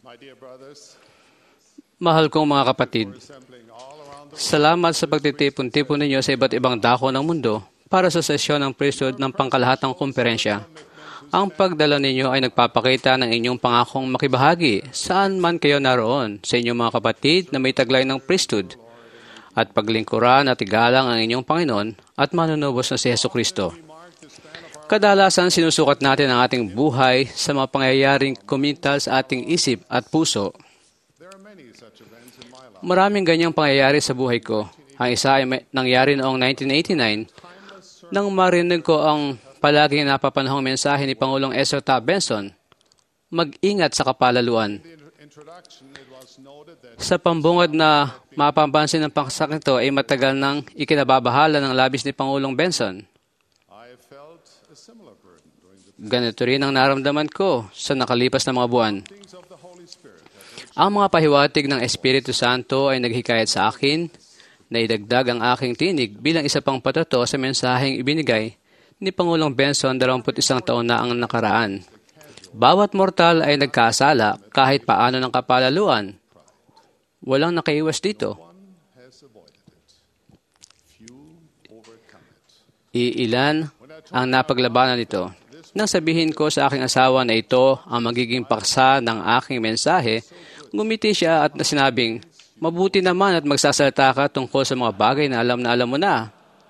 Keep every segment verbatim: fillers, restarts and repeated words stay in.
Mahal kong mga kapatid, salamat sa pagtitipon-tipon ninyo sa iba't ibang dako ng mundo para sa sesyon ng priesthood ng pangkalahatang kumperensya. Ang pagdala ninyo ay nagpapakita ng inyong pangakong makibahagi saan man kayo naroon sa inyong mga kapatid na may taglay ng priesthood at paglingkuran at igalang ang inyong Panginoon at manunubos na si Jesucristo. Kadalasan sinusukat natin ang ating buhay sa mga pangyayaring kumintal sa ating isip at puso. Maraming ganyang pangyayari sa buhay ko. Ang isa ay may, nangyari noong nineteen eighty-nine nang marinig ko ang palaging napapanahong mensahe ni Pangulong Ezra Taft Benson, mag-ingat sa kapalaluan. Sa pambungad na mapapansin ng paksak nito ay matagal nang ikinababahala ng labis ni Pangulong Benson. Ganito rin ang naramdaman ko sa nakalipas na mga buwan. Ang mga pahiwatig ng Espiritu Santo ay naghikayat sa akin na idagdag ang aking tinig bilang isa pang patato sa mensaheng ibinigay ni Pangulong Benson dalawampu't isang taon na ang nakaraan. Bawat mortal ay nagkasala kahit paano ng kapalaluan. Walang nakaiwas dito. Iilan ang napaglabanan nito. Nang sabihin ko sa aking asawa na ito ang magiging paksa ng aking mensahe, ngumiti siya at sinabing, mabuti naman at magsasalita ka tungkol sa mga bagay na alam na alam mo na.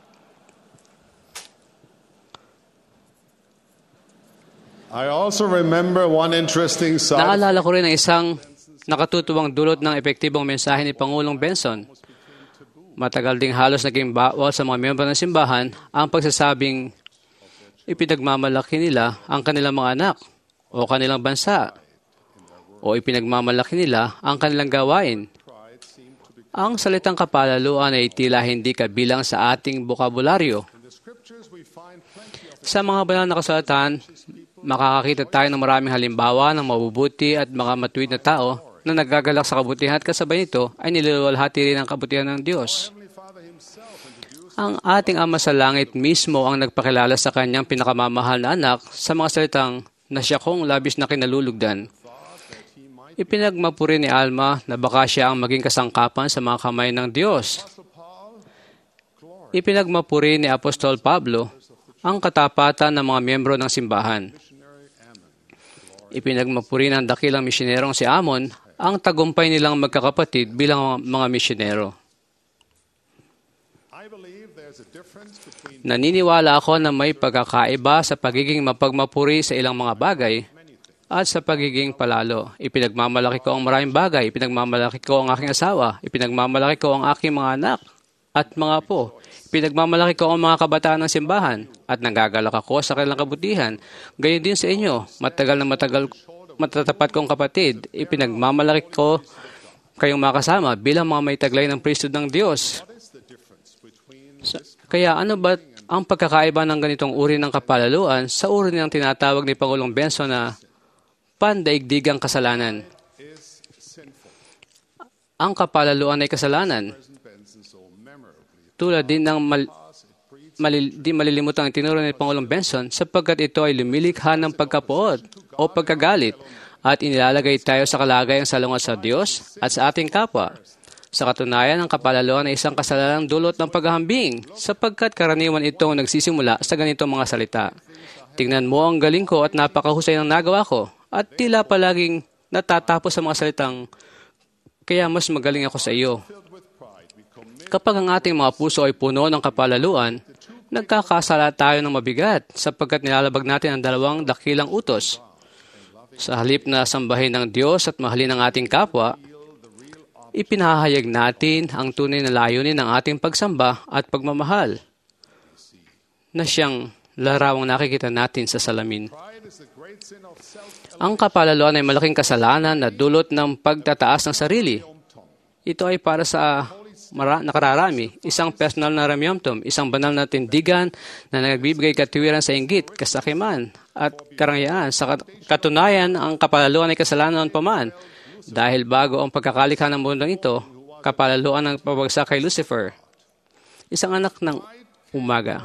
I also remember one interesting side. Naalala ko rin ang isang nakatutuwang dulot ng epektibong mensahe ni Pangulong Benson. Matagal ding halos naging bawal sa mga miyembro ng simbahan ang pagsasabing ipinagmamalaki nila ang kanilang mga anak o kanilang bansa o ipinagmamalaki nila ang kanilang gawain. Ang salitang kapalaluan ay tila hindi kabilang sa ating bokabularyo. Sa mga banal na kasulatan, makakakita tayo ng maraming halimbawa ng mabubuti at mga matuwid na tao na nagagalak sa kabutihan at kasabay nito ay niluluwalhati rin ang kabutihan ng Diyos. Ang ating Ama sa Langit mismo ang nagpakilala sa kanyang pinakamamahal na anak sa mga salitang na siya kong labis na kinalulugdan. Ipinagmapuri ni Alma na baka siya ang maging kasangkapan sa mga kamay ng Diyos. Ipinagmapuri ni Apostol Pablo ang katapatan ng mga miyembro ng simbahan. Ipinagmapuri ng dakilang misyonerong si Amon ang tagumpay nilang magkakapatid bilang mga misyonero. Naniniwala ako na may pagkakaiba sa pagiging mapagmapuri sa ilang mga bagay at sa pagiging palalo. Ipinagmamalaki ko ang maraming bagay. Ipinagmamalaki ko ang aking asawa. Ipinagmamalaki ko ang aking mga anak at mga apo. Ipinagmamalaki ko ang mga kabataan ng simbahan at nagagalak ako sa kanilang kabutihan. Gayon din sa inyo, matagal na matagal matatapat kong kapatid. Ipinagmamalaki ko kayong makasama bilang mga may taglay ng priesthood ng Diyos. Kaya ano ba ang pagkakaiba ng ganitong uri ng kapalaluan sa uri ng tinatawag ni Pangulong Benson na pandaigdigang kasalanan? Ang kapalaluan ay kasalanan. Tulad din ng mal, malil, di malilimutan ang tinuro ni Pangulong Benson sapagkat ito ay lumilikha ng pagkapuot o pagkagalit at inilalagay tayo sa kalagayang salungat sa Diyos at sa ating kapwa. Sa katunayan, ang kapalaluan ay isang kasalanang dulot ng paghahambing sapagkat karaniwan itong nagsisimula sa ganitong mga salita. Tingnan mo ang galing ko at napakahusay ng nagawa ko at tila palaging natatapos sa mga salitang kaya mas magaling ako sa iyo. Kapag ang ating mga puso ay puno ng kapalaluan, nagkakasala tayo ng mabigat sapagkat nilalabag natin ang dalawang dakilang utos. Sa halip na sambahin ng Diyos at mahalin ang ating kapwa, ipinahayag natin ang tunay na layunin ng ating pagsamba at pagmamahal na siyang larawang nakikita natin sa salamin. Ang kapalaluan ay malaking kasalanan na dulot ng pagtataas ng sarili. Ito ay para sa mara- nakararami, isang personal na ramyamtom, isang banal na tindigan na nagbibigay katiwiran sa inggit, kasakiman at karangyaan. Sa katunayan, ang kapalaluan ay kasalanan paman. Dahil bago ang pagkakalikha ng mundong ito, kapalaluan ng pabagsak kay Lucifer, isang anak ng umaga.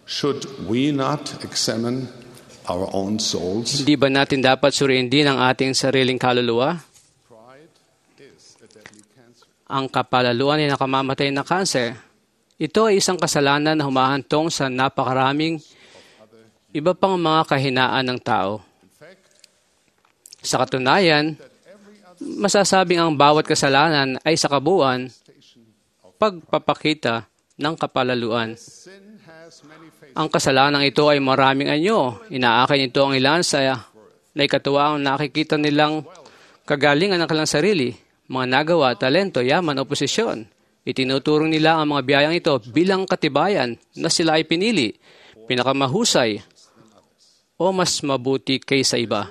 Should we not examine our own souls? Hindi ba natin dapat suriin din ang ating sariling kaluluwa? Pride is a deadly cancer. Ang kapalaluan ay nakamamatay na kanser. Ito ay isang kasalanan na humahantong sa napakaraming iba pang mga kahinaan ng tao. Sa katunayan, masasabing ang bawat kasalanan ay sa kabuuan pagpapakita ng kapalaluan. Ang kasalanang ito ay maraming anyo. Inaakin ito ang ilan sa naikatuwa ang nakikita nilang kagalingan ng kanilang sarili, mga nagawa, talento, yaman o posisyon. Itinuturong nila ang mga biyayang ito bilang katibayan na sila ay pinili, pinakamahusay, o mas mabuti kaysa iba.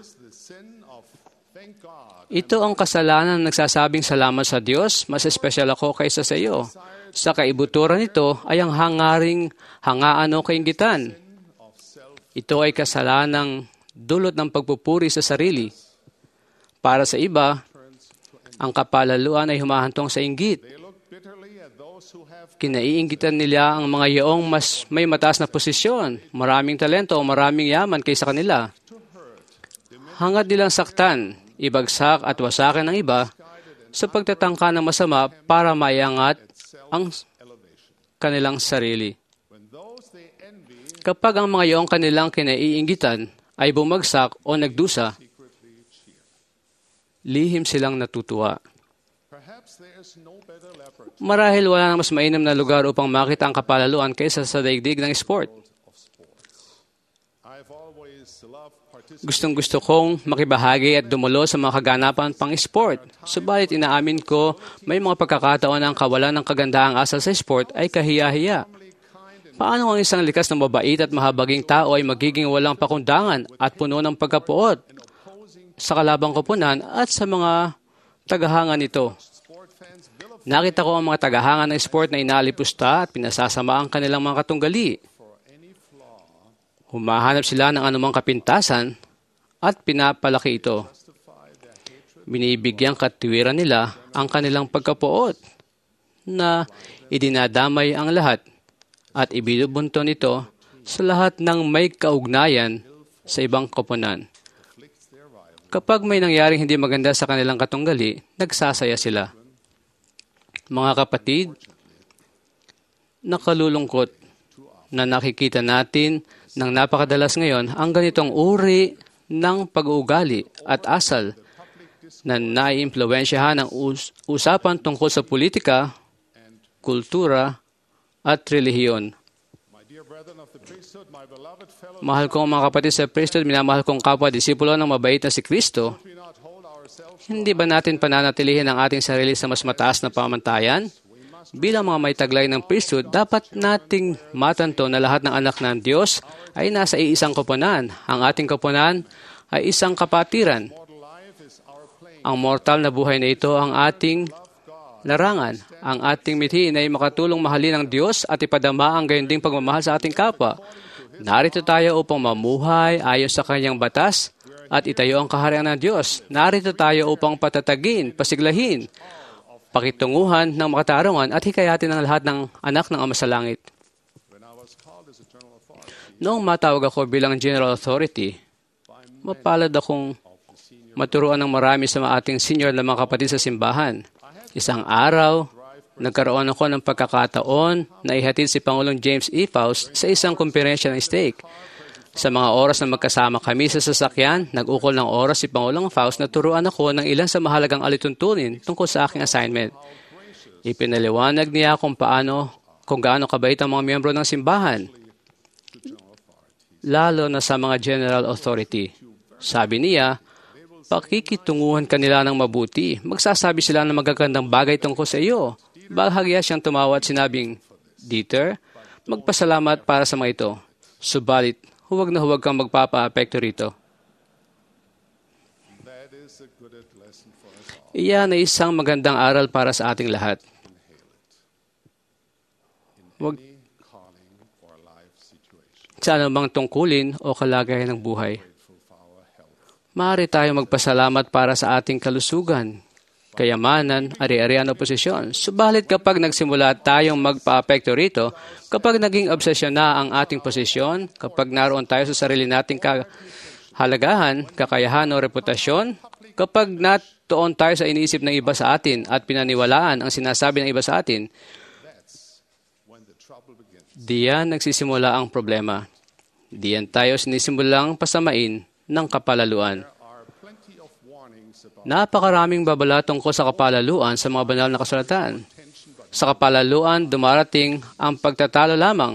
Ito ang kasalanan na nagsasabing salamat sa Diyos, mas espesyal ako kaysa sa iyo. Sa kaibuturan nito ay ang hangaring hangaan o kainggitan. Ito ay kasalanang dulot ng pagpupuri sa sarili. Para sa iba, ang kapalaluan ay humahantong sa inggit. Kinaiinggitan nila ang mga yaong mas may mataas na posisyon, maraming talento o maraming yaman kaysa kanila. Hangad nilang saktan, ibagsak at wasakin ng iba sa pagtatangka ng masama para maiangat ang kanilang sarili. Kapag ang mga yaong kanilang kinaiinggitan ay bumagsak o nagdusa, lihim silang natutuwa. Marahil wala nang mas mainam na lugar upang makita ang kapalaluan kaysa sa daigdig ng sport. Gustong-gusto kong makibahagi at dumulo sa mga kaganapan pang sport. Subalit inaamin ko, may mga pagkakataon na ang kawalan ng kagandaang asal sa sport ay kahiya-hiya. Paano ang isang likas na mabait at mahabaging tao ay magiging walang pakundangan at puno ng pagkapuot sa kalabang koponan at sa mga tagahanga nito? Nakita ko ang mga tagahanga ng sport na inalipusta at pinasasama ang kanilang mga katunggali. Humahanap sila ng anumang kapintasan at pinapalaki ito. Binibigyang katiwiran nila ang kanilang pagkapuot na idinadamay ang lahat at ibinubunton ito sa lahat ng may kaugnayan sa ibang koponan. Kapag may nangyaring hindi maganda sa kanilang katunggali, nagsasaya sila. Mga kapatid, nakalulungkot na nakikita natin ng napakadalas ngayon ang ganitong uri ng pag-uugali at asal na naiimpluwensyahan ng us- usapan tungkol sa politika, kultura, at relihiyon. Mahal kong mga kapatid sa priesthood, minamahal kong kapwa-disipulo ng mabait na si Kristo, hindi ba natin pananatilihin ang ating sarili sa mas mataas na pamantayan? Bilang mga may taglay ng priesthood, dapat nating matanto na lahat ng anak ng Diyos ay nasa iisang koponan. Ang ating koponan ay isang kapatiran. Ang mortal na buhay na ito ang ating larangan. Ang ating mithiin ay makatulong mahalin ng Diyos at ipadama ang gayon ding pagmamahal sa ating kapwa. Narito tayo upang mamuhay ayon sa kanyang batas at itayo ang kaharian ng Diyos. Narito tayo upang patatagin, pasiglahin, pakitunguhan ng makatarungan at hikayatin ng lahat ng anak ng Ama sa Langit. Noong matawag ako bilang General Authority, mapalad akong maturuan ng marami sa mga ating senior na mga kapatid sa simbahan. Isang araw, nagkaroon ako ng pagkakataon na ihatid si Pangulong James E. Faust sa isang komperensya ng stake. Sa mga oras na magkasama kami sa sasakyan, nag-ukol ng oras si Pangulong Faust na turuan ako ng ilan sa mahalagang alituntunin tungkol sa aking assignment. Ipinaliwanag niya kung paano, kung gaano kabait ang mga miyembro ng simbahan, lalo na sa mga general authority. Sabi niya, pakikitunguhan kanila ng mabuti. Magsasabi sila ng magagandang bagay tungkol sa iyo. Bahagya siyang tumawa at sinabing, Dieter, magpasalamat para sa mga ito. Subalit, huwag na huwag kang magpapa-apekto rito. Iyan ay isang magandang aral para sa ating lahat. Huwag sa anumang tungkulin o kalagayan ng buhay. Maaari tayo magpasalamat para sa ating kalusugan, kayamanan, ari-arian o posisyon. Subalit kapag nagsimula tayong magpa-apekto rito, kapag naging obsesyon na ang ating posisyon, kapag naroon tayo sa sarili nating kahalagahan, kakayahan o reputasyon, kapag natuon tayo sa iniisip ng iba sa atin at pinaniwalaan ang sinasabi ng iba sa atin, diyan nagsisimula ang problema. Diyan tayo sinisimulang pasamain ng kapalaluan. Napakaraming babala tungkol sa kapalaluan sa mga banal na kasulatan. Sa kapalaluan, dumarating ang pagtatalo lamang.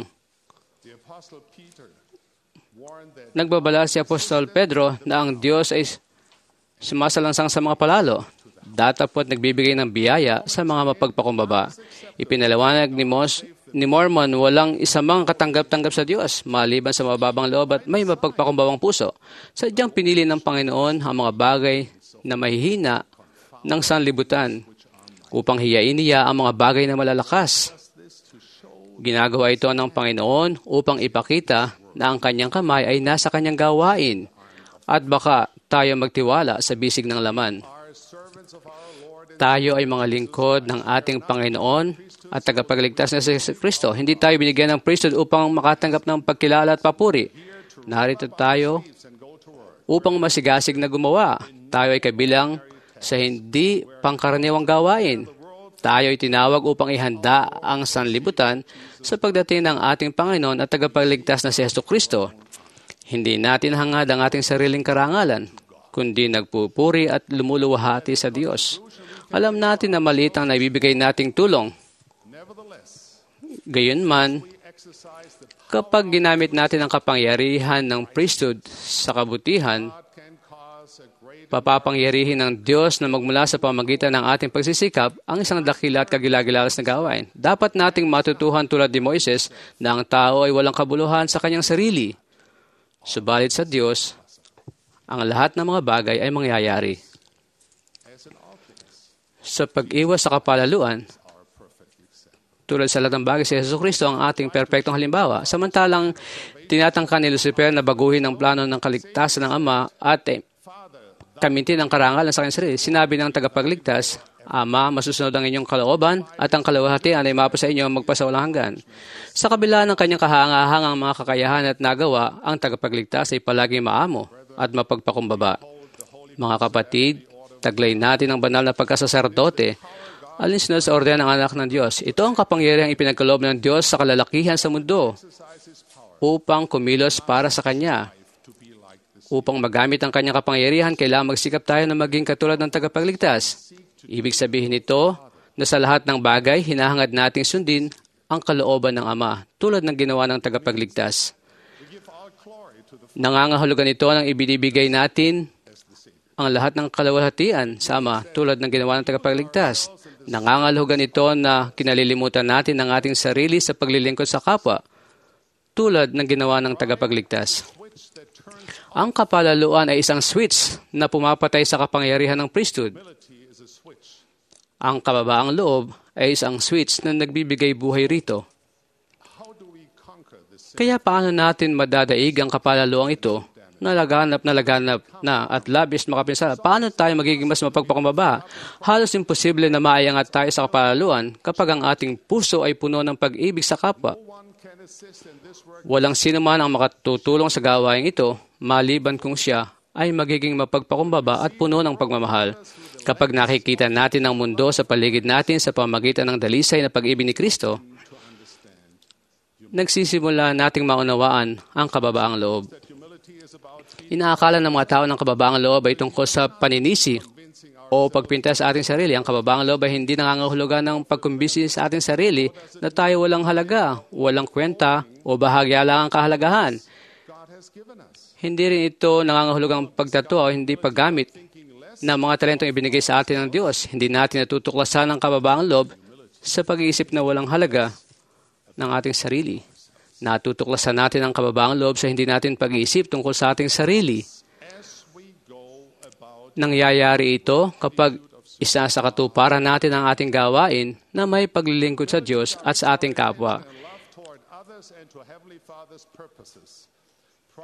Nagbabala si Apostol Pedro na ang Diyos ay sumasalangsang sa mga palalo. Datapot nagbibigay ng biyaya sa mga mapagpakumbaba. Ipinaliwanag ni, Mos, ni Mormon walang isamang katanggap-tanggap sa Diyos maliban sa mababang loob at may mapagpakumbabang puso. Sadyang pinili ng Panginoon ang mga bagay na mahihina ng sanlibutan upang hiyain niya ang mga bagay na malalakas. Ginagawa ito ng Panginoon upang ipakita na ang kanyang kamay ay nasa kanyang gawain at baka tayo magtiwala sa bisig ng laman. Tayo ay mga lingkod ng ating Panginoon at tagapagligtas na si Kristo. Hindi tayo binigyan ng priesthood upang makatanggap ng pagkilala at papuri. Narito tayo upang masigasig na gumawa. Tayo ay kabilang sa hindi pangkaraniwang gawain. Tayo ay tinawag upang ihanda ang sanlibutan sa pagdating ng ating Panginoon at tagapagligtas na si Jesucristo. Hindi natin hangad ang ating sariling karangalan, kundi nagpupuri at lumuluwahati sa Diyos. Alam natin na maliit ang naibibigay nating tulong. Gayunman, kapag ginamit natin ang kapangyarihan ng priesthood sa kabutihan, papapangyarihin ng Diyos na magmula sa pamagitan ng ating pagsisikap ang isang dakila at kagilagilalas na gawain. Dapat nating matutuhan tulad ni Moises na ang tao ay walang kabuluhan sa kanyang sarili. Subalit sa Diyos, ang lahat ng mga bagay ay mangyayari. Sa pag-iwas sa kapalaluan, tulad sa lahat ng bagay, si Jesucristo ang ating perpektong halimbawa. Samantalang tinatangka ni Lucifer na baguhin ang plano ng kaligtasan ng Ama at eh, kamintin ang karangalan sa kanyang sarili. Sinabi ng tagapagligtas, Ama, masusunod ang inyong kalooban at ang kaluwalhatian ay mapa sa inyo magpasawalang hanggan. Sa kabila ng kanyang kahangahangang mga kakayahan at nagawa, ang tagapagligtas ay palaging maamo at mapagpakumbaba. Mga kapatid, taglay natin ang banal na pagkasaserdote alinsunod sa orden ng anak ng Diyos. Ito ang kapangyarihang ipinagkaloob ng Diyos sa kalalakihan sa mundo upang kumilos para sa Kanya. Upang magamit ang Kanyang kapangyarihan, kailangan magsikap tayo na maging katulad ng tagapagligtas. Ibig sabihin nito na sa lahat ng bagay, hinahangad nating sundin ang kalooban ng Ama, tulad ng ginawa ng tagapagligtas. Nangangahulugan ito ng ibinibigay natin ang lahat ng kaluwalhatian sa Ama, tulad ng ginawa ng tagapagligtas. Nangangahulugan ito na kinalilimutan natin ang ating sarili sa paglilingkod sa kapwa, tulad ng ginawa ng tagapagligtas. Ang kapalaluan ay isang switch na pumapatay sa kapangyarihan ng priesthood. Ang kababaang loob ay isang switch na nagbibigay buhay rito. Kaya paano natin madadaig ang kapalaluang ito na laganap na laganap na at labis makapinsala? Paano tayo magiging mas mapagpakumbaba? Halos imposible na maiangat tayo sa kapalaluan kapag ang ating puso ay puno ng pag-ibig sa kapwa. Walang sino man ang makatutulong sa gawain ito maliban kung siya ay magiging mapagpakumbaba at puno ng pagmamahal. Kapag nakikita natin ang mundo sa paligid natin sa pamagitan ng dalisay na pag-ibig ni Kristo, nagsisimula nating maunawaan ang kababaang loob. Inaakala ng mga tao ng kababaang loob ay tungkol sa paninisi o pagpinta sa ating sarili. Ang kababaang loob ay hindi nangangahulugan ng pagkumbisi sa ating sarili na tayo walang halaga, walang kwenta o bahagya lang ang kahalagahan. Hindi rin ito nangangahulugang pagtato o hindi paggamit ng mga talentong ibinigay sa atin ng Diyos. Hindi natin natutuklasan ang kababaang loob sa pag-iisip na walang halaga ng ating sarili. Natutuklasan natin ang kababaang loob sa hindi natin pag-iisip tungkol sa ating sarili. Nangyayari ito kapag isa sa katuparan natin ang ating gawain na may paglilingkod sa Diyos at sa ating kapwa.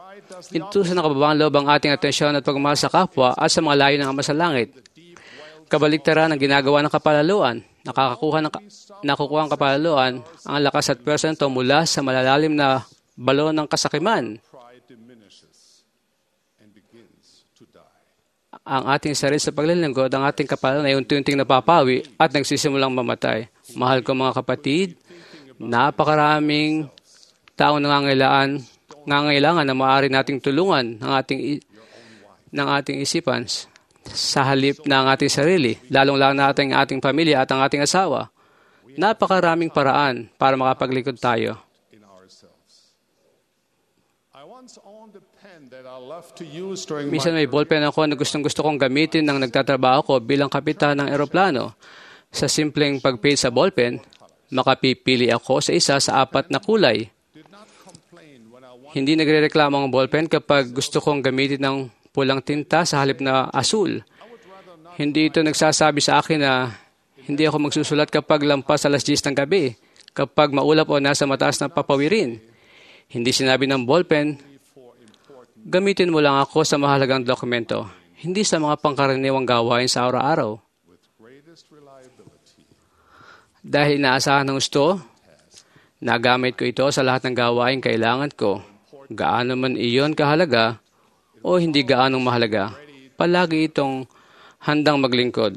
Ito sa nakababaang loob ang ating atensyon at pagmamahal sa kapwa at sa mga layo ng Ama sa langit. kabaligtaran ng ginagawa ng kapalaluan. Nakakakuha ng nakukuha ang kapalaluan ang lakas at pwersa nito mula sa malalalim na balon ng kasakiman. Pride diminishes and begins to die. Ang ating sarili sa paglilingkod, ang ating kapalaluan ay unti-unting napapawi at nagsisimulang mamatay. Mahal ko mga kapatid, napakaraming taong nangangailangan, nangangailangan na maaari nating tulungan ng ating, ng ating isipan sa halip ng ating sarili, lalong-lalo na ating ating pamilya at ang ating asawa. Napakaraming paraan para makapaglingkod tayo. In ourselves. I once owned a pen that I loved to use during Minsan may my ballpen ako na gustong-gusto kong gamitin nang nagtatrabaho ko bilang kapitan ng eroplano. Sa simpleng pag-paint sa ballpen, makapipili ako sa isa sa apat na kulay. did not complain when I wanted Hindi nagrereklamo ang ballpen kapag gusto kong gamitin ng pulang tinta sa halip na asul. Hindi ito nagsasabi sa akin na hindi ako magsusulat kapag lampas alas diyes ng gabi, kapag maulap o nasa mataas na papawirin. Hindi sinabi ng ballpen, gamitin mo lang ako sa mahalagang dokumento, hindi sa mga pangkaraniwang gawain sa araw-araw. with greatest reliability. Dahil inaasahan ng gusto, nagamit ko ito sa lahat ng gawain kailangan ko. Gaano man iyon kahalaga o hindi gaanong mahalaga, palagi itong handang maglingkod.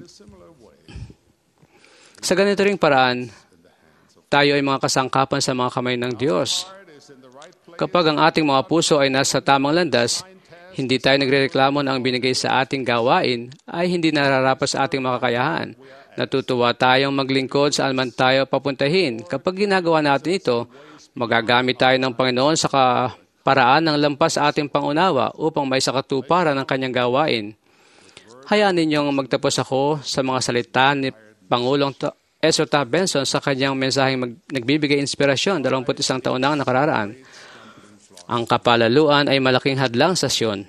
Sa ganito ring paraan, tayo ay mga kasangkapan sa mga kamay ng Diyos. Heart is in the right place. Kapag ang ating mga puso ay nasa tamang landas, hindi tayo nagrereklamo na ang binigay sa ating gawain ay hindi nararapat sa ating mga kakayahan. Natutuwa tayong maglingkod saan man tayo papuntahin. Kapag ginagawa natin ito, magagamit tayo ng Panginoon sa paraan ng lampas sa ating pangunawa upang may sakatuparan ng kanyang gawain. Hayaan ninyong magtapos ako sa mga salita ni Pangulong Ezra Taft Benson sa kanyang mensaheng mag- nagbibigay inspirasyon dalawamput isang taon na ang nakararaan. Ang kapalaluan ay malaking hadlang sa Sion.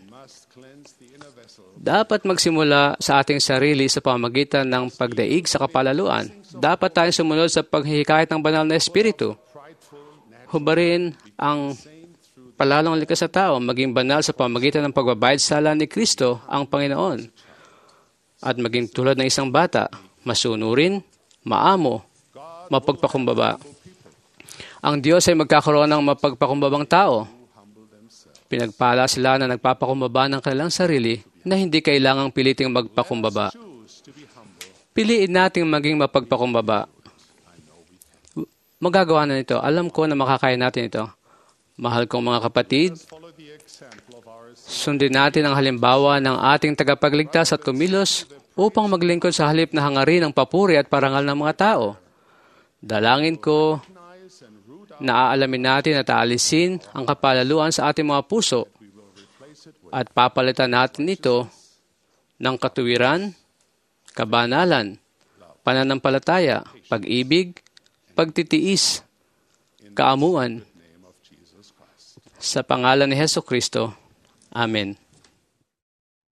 Dapat magsimula sa ating sarili sa pamamagitan ng pagdaig sa kapalaluan. Dapat tayong sumunod sa paghihikayat ng banal na espiritu. Hubarin ang palalong likas sa tao, maging banal sa pamamagitan ng pagbabayad sala ni Kristo, ang Panginoon. At maging tulad ng isang bata, masunurin, maamo, mapagpakumbaba. Ang Diyos ay magkakaroon ng mapagpakumbabang tao. Pinagpala sila na nagpapakumbaba ng kanilang sarili na hindi kailangang piliting magpakumbaba. Piliin nating maging mapagpakumbaba. Magagawa na nito. Alam ko na makakaya natin ito. Mahal kong mga kapatid, sundin natin ang halimbawa ng ating tagapagligtas at kumilos upang maglingkod sa halip na hangarin ng papuri at parangal ng mga tao. Dalangin ko na aalamin natin at aalisin ang kapalaluan sa ating mga puso at papalitan natin ito ng katuwiran, kabanalan, pananampalataya, pag-ibig, pagtitiis, kaamuan. Sa pangalan ni Hesus Kristo. Amen.